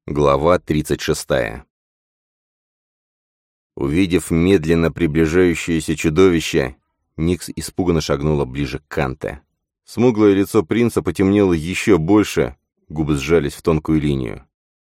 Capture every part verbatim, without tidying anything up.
Глава тридцать шестая. Увидев медленно приближающееся чудовище, Никс испуганно шагнула ближе к Канте. Смуглое лицо принца потемнело еще больше, губы сжались в тонкую линию.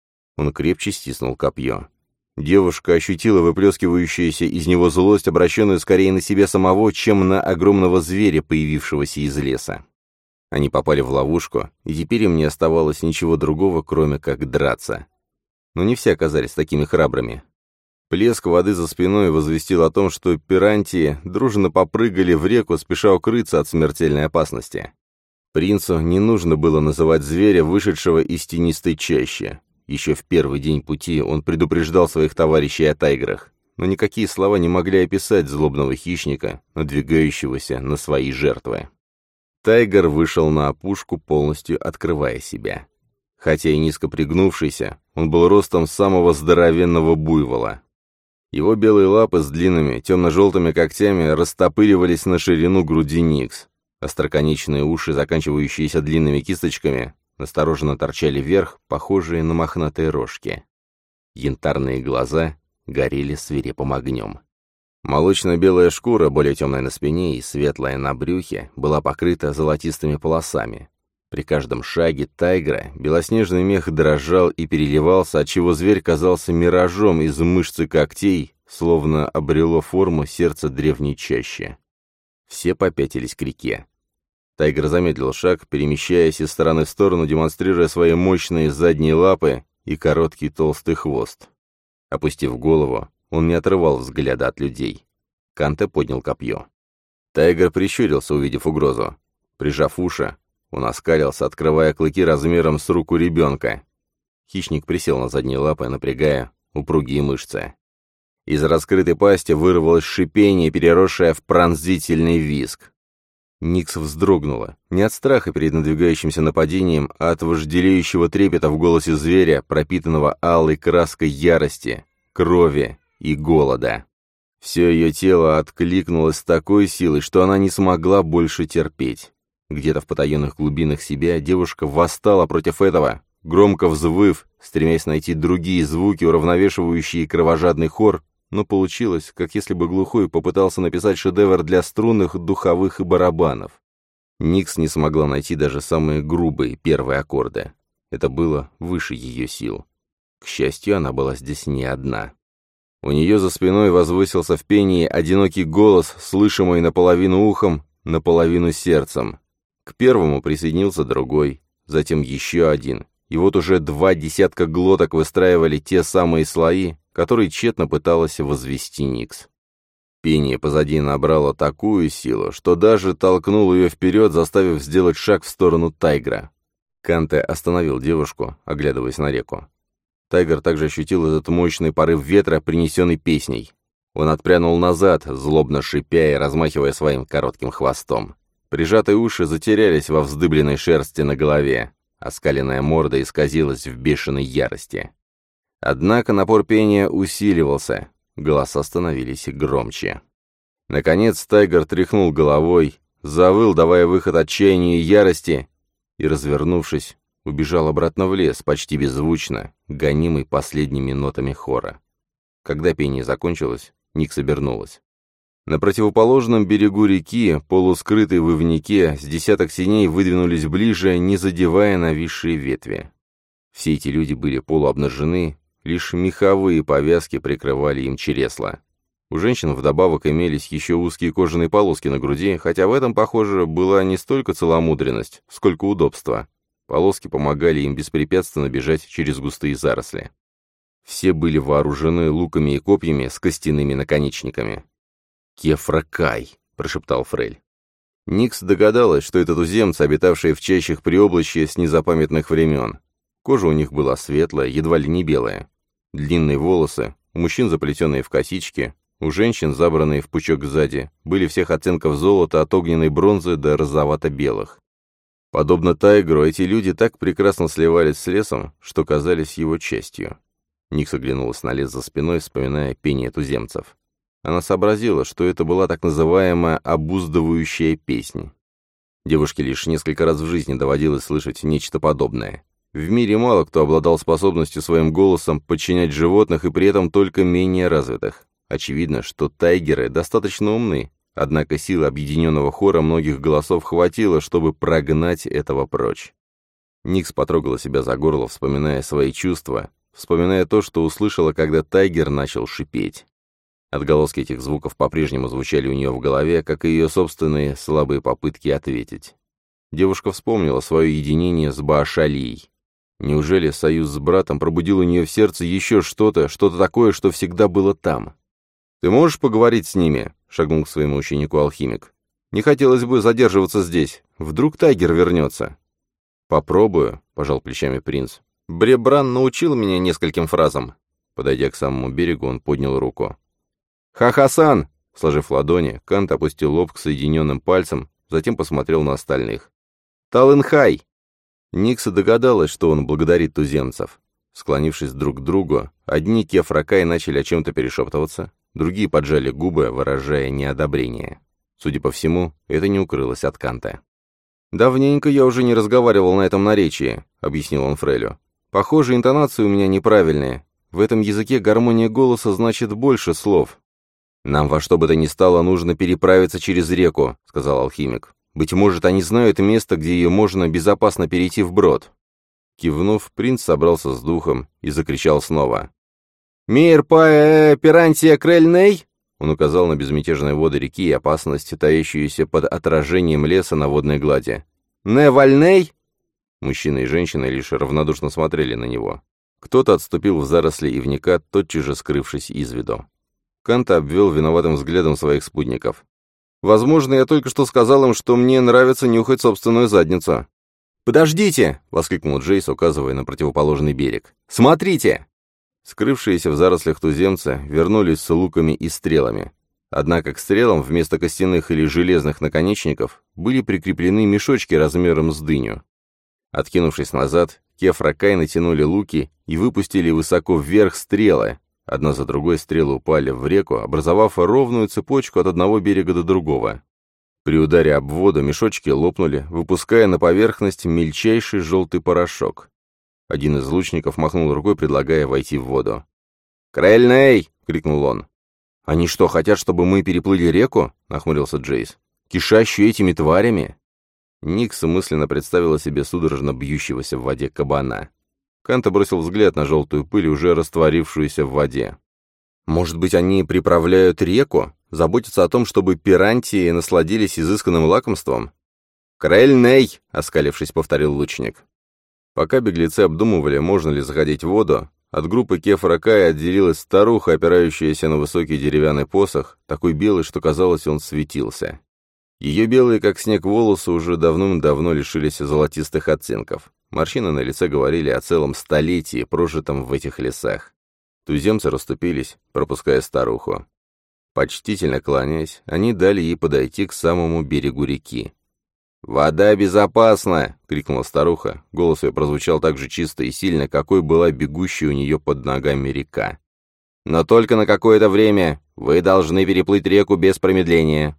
Он крепче стиснул копье. Девушка ощутила выплескивающуюся из него злость, обращенную скорее на себя самого, чем на огромного зверя, появившегося из леса. Они попали в ловушку, и теперь им не оставалось ничего другого, кроме как драться. Но не все оказались такими храбрыми. Плеск воды за спиной возвестил о том, что пирантии дружно попрыгали в реку, спеша укрыться от смертельной опасности. Принцу не нужно было называть зверя, вышедшего из тенистой чащи. Еще в первый день пути он предупреждал своих товарищей о тайграх, но никакие слова не могли описать злобного хищника, надвигающегося на свои жертвы. Тайгр вышел на опушку, полностью открывая себя. Хотя и низко пригнувшийся, он был ростом самого здоровенного буйвола. Его белые лапы с длинными темно-желтыми когтями растопыривались на ширину груди Никс. Остроконечные уши, заканчивающиеся длинными кисточками, настороженно торчали вверх, похожие на мохнатые рожки. Янтарные глаза горели свирепым огнем. Молочно-белая шкура, более темная на спине и светлая на брюхе, была покрыта золотистыми полосами. При каждом шаге тайгра белоснежный мех дрожал и переливался, отчего зверь казался миражом из мышц и когтей, словно обрело форму сердца древней чащи. Все попятились к реке. Тайгр замедлил шаг, перемещаясь из стороны в сторону, демонстрируя свои мощные задние лапы и короткий толстый хвост. Опустив голову, он не отрывал взгляда от людей. Канте поднял копье. Тайгр прищурился, увидев угрозу. Прижав уши, он оскалился, открывая клыки размером с руку ребенка. Хищник присел на задние лапы, напрягая упругие мышцы. Из раскрытой пасти вырвалось шипение, переросшее в пронзительный визг. Никс вздрогнула. Не от страха перед надвигающимся нападением, а от вожделеющего трепета в голосе зверя, пропитанного алой краской ярости, крови и голода. Все ее тело откликнулось с такой силой, что она не смогла больше терпеть. Где-то в потаенных глубинах себя девушка восстала против этого, громко взвыв, стремясь найти другие звуки, уравновешивающие кровожадный хор, но получилось, как если бы глухой попытался написать шедевр для струнных, духовых и барабанов. Никс не смогла найти даже самые грубые первые аккорды. Это было выше ее сил. К счастью, она была здесь не одна. У нее за спиной возвысился в пении одинокий голос, слышимый наполовину ухом, наполовину сердцем. К первому присоединился другой, затем еще один, и вот уже два десятка глоток выстраивали те самые слои, которые тщетно пыталась возвести Никс. Пение позади набрало такую силу, что даже толкнул ее вперед, заставив сделать шаг в сторону тайгра. Канте остановил девушку, оглядываясь на реку. Тайгр также ощутил этот мощный порыв ветра, принесенный песней. Он отпрянул назад, злобно шипя и размахивая своим коротким хвостом. Прижатые уши затерялись во вздыбленной шерсти на голове. Оскаленная морда исказилась в бешеной ярости. Однако напор пения усиливался, голоса становились громче. Наконец тайгр тряхнул головой, завыл, давая выход отчаянию и ярости, и, развернувшись, убежал обратно в лес, почти беззвучно, гонимый последними нотами хора. Когда пение закончилось, Никс обернулась. На противоположном берегу реки, полускрытой в ивнике, с десяток синей выдвинулись ближе, не задевая нависшие ветви. Все эти люди были полуобнажены, лишь меховые повязки прикрывали им чересла. У женщин вдобавок имелись еще узкие кожаные полоски на груди, хотя в этом, похоже, была не столько целомудренность, сколько удобство. Полоски помогали им беспрепятственно бежать через густые заросли. Все были вооружены луками и копьями с костяными наконечниками. «Кефракай», — прошептал Фрель. Никс догадалась, что это туземцы, обитавшие в чащах приоблачья с незапамятных времен. Кожа у них была светлая, едва ли не белая. Длинные волосы, у мужчин заплетенные в косички, у женщин, забранные в пучок сзади, были всех оттенков золота от огненной бронзы до розовато-белых. Подобно тайгру, эти люди так прекрасно сливались с лесом, что казались его частью. Никс оглянулась на лес за спиной, вспоминая пение туземцев. Она сообразила, что это была так называемая обуздывающая песнь. Девушке лишь несколько раз в жизни доводилось слышать нечто подобное. В мире мало кто обладал способностью своим голосом подчинять животных и при этом только менее развитых. Очевидно, что тайгеры достаточно умны, однако силы объединенного хора многих голосов хватило, чтобы прогнать этого прочь. Никс потрогала себя за горло, вспоминая свои чувства, вспоминая то, что услышала, когда тайгер начал шипеть. Отголоски этих звуков по-прежнему звучали у нее в голове, как и ее собственные слабые попытки ответить. Девушка вспомнила свое единение с Баашалией. Неужели союз с братом пробудил у нее в сердце еще что-то, что-то такое, что всегда было там? «Ты можешь поговорить с ними?» — шагнул к своему ученику алхимик. «Не хотелось бы задерживаться здесь. Вдруг тайгер вернется?» «Попробую», — пожал плечами принц. «Бребран научил меня нескольким фразам». Подойдя к самому берегу, он поднял руку. «Ха-Хасан!» — сложив ладони, Кант опустил лоб к соединенным пальцам, затем посмотрел на остальных. «Талынхай!» Никса догадалась, что он благодарит туземцев. Склонившись друг к другу, одни Кефракай начали о чем-то перешептываться, другие поджали губы, выражая неодобрение. Судя по всему, это не укрылось от Канта. «Давненько я уже не разговаривал на этом наречии», — объяснил он Фрелю. «Похоже, интонации у меня неправильные. В этом языке гармония голоса значит больше слов». «Нам во что бы то ни стало нужно переправиться через реку», — сказал алхимик. «Быть может, они знают место, где ее можно безопасно перейти вброд». Кивнув, принц собрался с духом и закричал снова. «Мир па пирантия крельней!» Он указал на безмятежные воды реки и опасность, таящуюся под отражением леса на водной глади. «Не вольней!» Мужчина и женщина лишь равнодушно смотрели на него. Кто-то отступил в заросли ивника, тотчас же скрывшись из виду. Канта обвел виноватым взглядом своих спутников. «Возможно, я только что сказал им, что мне нравится нюхать собственную задницу». «Подождите!» — воскликнул Джейс, указывая на противоположный берег. «Смотрите!» Скрывшиеся в зарослях туземцы вернулись с луками и стрелами. Однако к стрелам вместо костяных или железных наконечников были прикреплены мешочки размером с дыню. Откинувшись назад, Кефракай натянули луки и выпустили высоко вверх стрелы. Одна за другой стрелы упали в реку, образовав ровную цепочку от одного берега до другого. При ударе об воду мешочки лопнули, выпуская на поверхность мельчайший желтый порошок. Один из лучников махнул рукой, предлагая войти в воду. «Крельней!» — крикнул он. «Они что, хотят, чтобы мы переплыли реку?» — нахмурился Джейс. «Кишащую этими тварями?» Никс мысленно представила себе судорожно бьющегося в воде кабана. Канта бросил взгляд на желтую пыль, уже растворившуюся в воде. «Может быть, они приправляют реку? Заботятся о том, чтобы пирантии насладились изысканным лакомством?» «Крельней!» — оскалившись, повторил лучник. Пока беглецы обдумывали, можно ли заходить в воду, от группы Кефракая отделилась старуха, опирающаяся на высокий деревянный посох, такой белый, что, казалось, он светился. Ее белые, как снег, волосы уже давным-давно лишились золотистых оттенков. Морщины на лице говорили о целом столетии, прожитом в этих лесах. Туземцы расступились, пропуская старуху. Почтительно кланяясь, они дали ей подойти к самому берегу реки. «Вода безопасна!» — крикнула старуха. Голос ее прозвучал так же чисто и сильно, какой была бегущая у нее под ногами река. «Но только на какое-то время. Вы должны переплыть реку без промедления».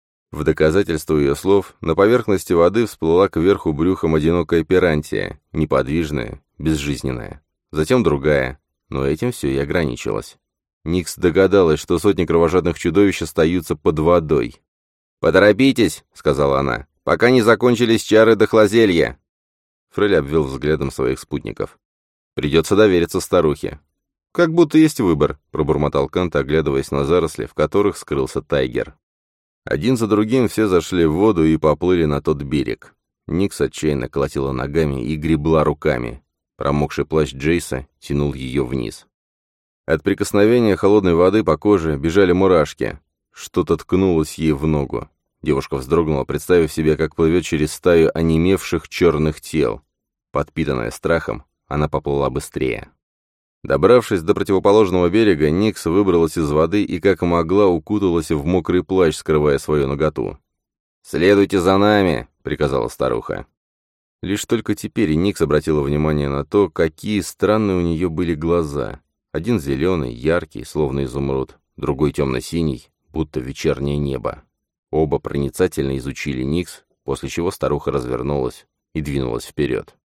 В доказательство ее слов на поверхности воды всплыла кверху брюхом одинокая пирантия, неподвижная, безжизненная. Затем другая, но этим все и ограничилось. Никс догадалась, что сотни кровожадных чудовищ остаются под водой. «Поторопитесь», — сказала она, — «пока не закончились чары дохлозелья». Фрель обвел взглядом своих спутников. «Придется довериться старухе». «Как будто есть выбор», — пробормотал Кант, оглядываясь на заросли, в которых скрылся тайгер. Один за другим все зашли в воду и поплыли на тот берег. Никс отчаянно колотила ногами и гребла руками. Промокший плащ Джейса тянул ее вниз. От прикосновения холодной воды по коже бежали мурашки. Что-то ткнулось ей в ногу. Девушка вздрогнула, представив себе, как плывет через стаю онемевших черных тел. Подпитанная страхом, она поплыла быстрее. Добравшись до противоположного берега, Никс выбралась из воды и как могла укуталась в мокрый плащ, скрывая свою наготу. «Следуйте за нами!» — приказала старуха. Лишь только теперь Никс обратила внимание на то, какие странные у нее были глаза. Один зеленый, яркий, словно изумруд, другой темно-синий, будто вечернее небо. Оба проницательно изучили Никс, после чего старуха развернулась и двинулась вперед.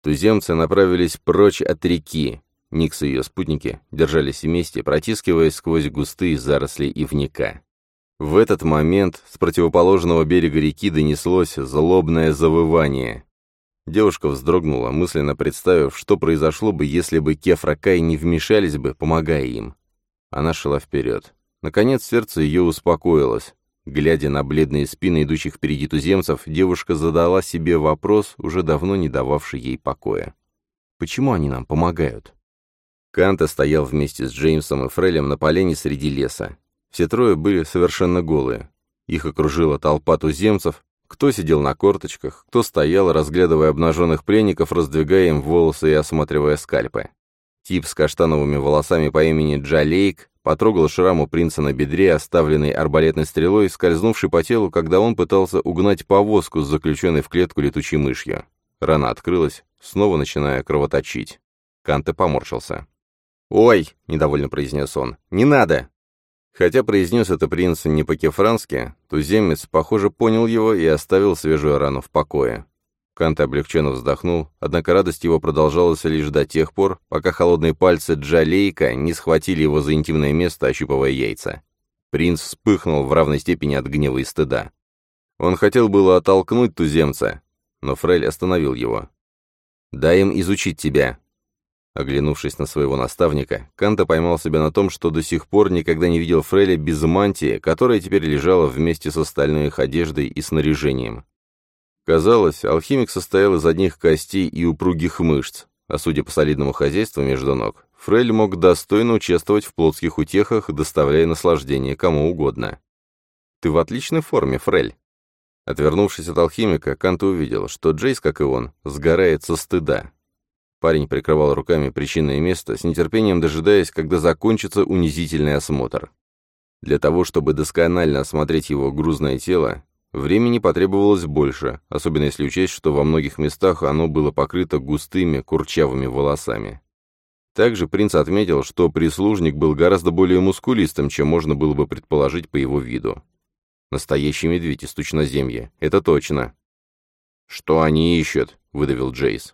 Туземцы направились прочь от реки. Никс и ее спутники держались вместе, протискиваясь сквозь густые заросли ивника. В этот момент с противоположного берега реки донеслось злобное завывание. Девушка вздрогнула, мысленно представив, что произошло бы, если бы Кефра Кай не вмешались бы, помогая им. Она шла вперед. Наконец сердце ее успокоилось. Глядя на бледные спины идущих впереди туземцев, девушка задала себе вопрос, уже давно не дававший ей покоя. «Почему они нам помогают?» Канта стоял вместе с Джеймсом и Фрелем на поляне среди леса. Все трое были совершенно голые. Их окружила толпа туземцев, кто сидел на корточках, кто стоял, разглядывая обнаженных пленников, раздвигая им волосы и осматривая скальпы. Тип с каштановыми волосами по имени Джалейк потрогал шрам у принца на бедре, оставленный арбалетной стрелой, скользнувшей по телу, когда он пытался угнать повозку с заключенной в клетку летучей мышью. Рана открылась, снова начиная кровоточить. Канте поморщился. «Ой!» — недовольно произнес он. «Не надо!» Хотя произнес это принц не по-кефрански, туземец, похоже, понял его и оставил свежую рану в покое. Канте облегченно вздохнул, однако радость его продолжалась лишь до тех пор, пока холодные пальцы Джалейка не схватили его за интимное место, ощупывая яйца. Принц вспыхнул в равной степени от гнева и стыда. Он хотел было оттолкнуть туземца, но Фрель остановил его. «Дай им изучить тебя». Оглянувшись на своего наставника, Канте поймал себя на том, что до сих пор никогда не видел Фреля без мантии, которая теперь лежала вместе с остальной их одеждой и снаряжением. Казалось, алхимик состоял из одних костей и упругих мышц, а судя по солидному хозяйству между ног, Фрель мог достойно участвовать в плотских утехах, доставляя наслаждение кому угодно. «Ты в отличной форме, Фрель». Отвернувшись от алхимика, Канте увидел, что Джейс, как и он, сгорает со стыда. Парень прикрывал руками причинное место, с нетерпением дожидаясь, когда закончится унизительный осмотр. Для того, чтобы досконально осмотреть его грузное тело, времени потребовалось больше, особенно если учесть, что во многих местах оно было покрыто густыми курчавыми волосами. Также принц отметил, что прислужник был гораздо более мускулистым, чем можно было бы предположить по его виду. Настоящий медведь из тучноземья, это точно. «Что они ищут?» — выдавил Джейс.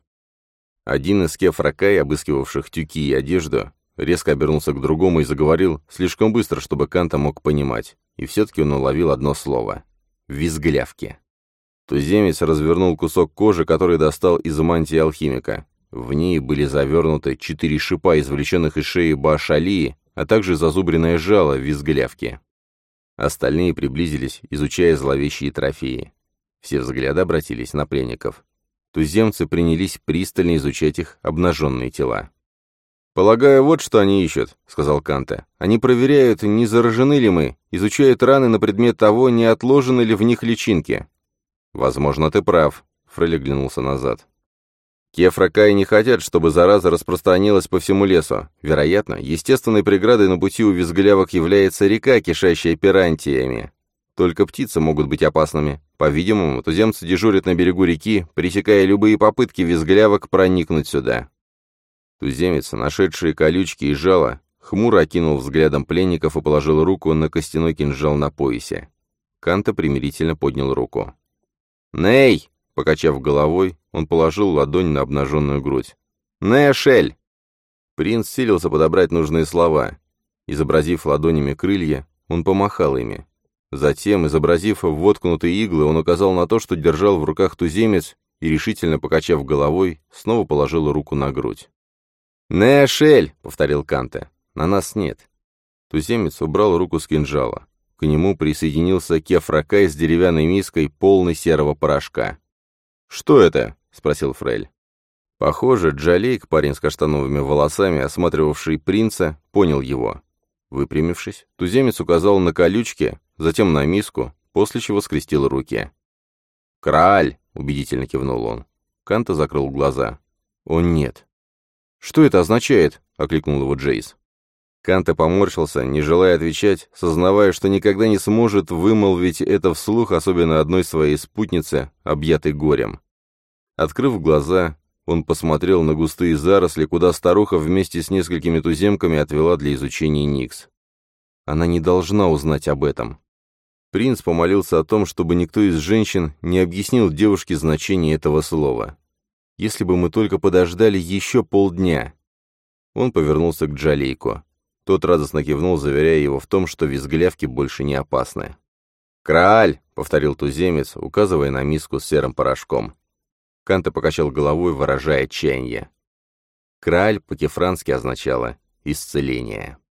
Один из Кефра Кай, обыскивавших тюки и одежду, резко обернулся к другому и заговорил слишком быстро, чтобы Канте мог понимать, и все-таки он уловил одно слово — «визглявки». Туземец развернул кусок кожи, который достал из мантии алхимика. В ней были завернуты четыре шипа, извлеченных из шеи Баашалии, а также зазубренное жало визглявки. Остальные приблизились, изучая зловещие трофеи. Все взгляды обратились на пленников. Туземцы принялись пристально изучать их обнаженные тела. «Полагаю, вот что они ищут», — сказал Канте. «Они проверяют, не заражены ли мы, изучают раны на предмет того, не отложены ли в них личинки». «Возможно, ты прав», — Фрель оглянулся назад. «Кефра Кай не хотят, чтобы зараза распространилась по всему лесу. Вероятно, естественной преградой на пути у визглявок является река, кишащая пирантиями. Только птицы могут быть опасными. По-видимому, туземцы дежурят на берегу реки, пресекая любые попытки визглявок проникнуть сюда». Туземец, нашедший колючки и жало, хмуро окинул взглядом пленников и положил руку на костяной кинжал на поясе. Канте примирительно поднял руку. «Ней!» — покачав головой, он положил ладонь на обнаженную грудь. «Ней-шель!» Принц силился подобрать нужные слова. Изобразив ладонями крылья, он помахал ими. Затем, изобразив воткнутые иглы, он указал на то, что держал в руках туземец, и, решительно покачав головой, снова положил руку на грудь. «Неашель!» — повторил Канте. «На нас нет». Туземец убрал руку с кинжала. К нему присоединился Кефра Кай с деревянной миской, полной серого порошка. «Что это?» — спросил Фрель. Похоже, Джалейк, парень с каштановыми волосами, осматривавший принца, понял его. Выпрямившись, туземец указал на колючки, затем на миску, после чего скрестил руки. «Краль!» — убедительно кивнул он. Канте закрыл глаза. «О, нет!» «Что это означает?» — окликнул его Джейс. Канте поморщился, не желая отвечать, сознавая, что никогда не сможет вымолвить это вслух, особенно одной своей спутнице, объятой горем. Открыв глаза, он посмотрел на густые заросли, куда старуха вместе с несколькими туземками отвела для изучения Никс. Она не должна узнать об этом. Принц помолился о том, чтобы никто из женщин не объяснил девушке значение этого слова. Если бы мы только подождали еще полдня. Он повернулся к Джалейку. Тот радостно кивнул, заверяя его в том, что визглявки больше не опасны. «Крааль!» — повторил туземец, указывая на миску с серым порошком. Канте покачал головой, выражая отчаяние. «Крааль» по-кефрански означало «исцеление».